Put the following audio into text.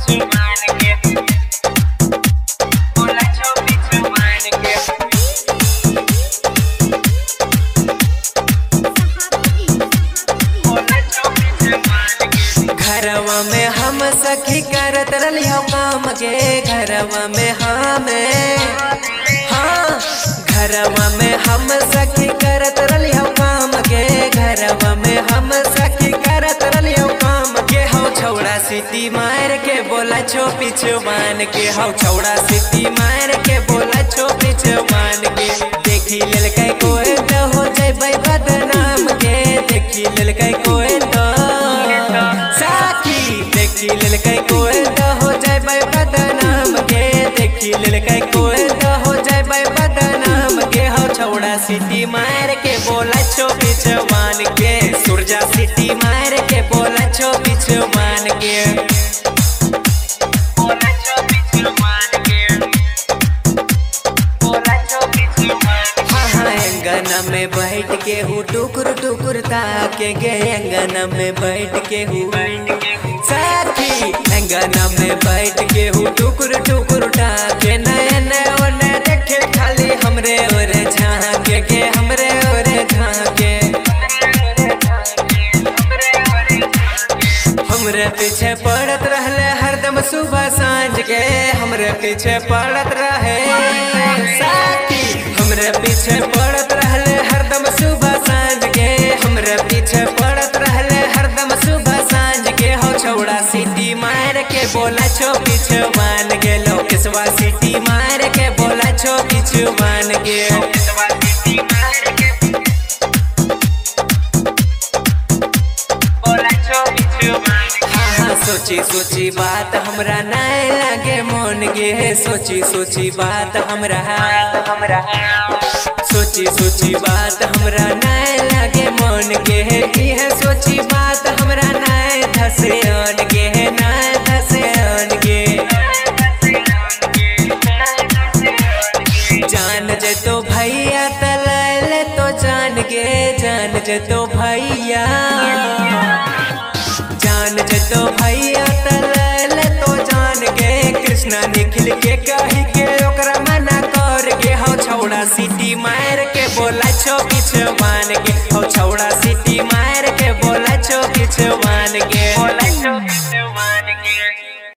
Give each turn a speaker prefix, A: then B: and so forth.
A: घरवा में हम सखी करत रलियो काम के घरवा में घरवा में हम सखी करत रलियो काम के घरवा में हम सखी करत रलियो काम के हौ छौड़ा सीटी मार के बोला छो पिछवान के हौ छौड़ा सीटी मार के बोला छो पिछवान के देखी ललकै कोई तो हो जइबै बदनाम के देखी ललकै कोई तो देखी ललकै कोई तो हो जइबै बदनाम के देखी ललकै कोई तो हो जइबै बदनाम के हौ छौड़ा सीटी मार के बोला छो पिछवान के सुरजा सीटी मार के बोला छो पिछवान के अंगना में बैठ के हूँ टुकुर टुकुर ताके गे अंगना में बैठ के हूँ साथी अंगना में बैठ के हूँ टुकुर टुकुर ताके नयन ओने देखे खाली हमरे ओरे झांके के हमरे ओरे झांके हमरे पीछे पड़त रहले हरदम सुबह सांझ के हमरे पीछे पड़त रहे साथी हमरे पीछे पड़त रहले हरदम सुबह सांझ के हमरे पीछे पड़त रहले हरदम सुबह सांझ के हौ छौड़ा सीटी मार के बोला छो पिछवान के लोकेशवा सीटी मार के बोला छो पिछवान के सोची सोची बात हमरा नहीं लगे मन गे सोची सोची बात हमरा सोची सोची बात हमरा नहीं लगे मन गे है सोची बात हमरा नहीं धसे अन गे नहीं धसे अन गे जान जे तो भैया तलैले तो जान जे तो भैया जान जे तो भैया तलैले तो जान गे कृष्णा निखिल के कही के ओकरा मना कर गे हौ छौड़ा सीटी मार के बोला छो पिछवान के हौ छौड़ा सीटी मार के बोला छो पिछवान के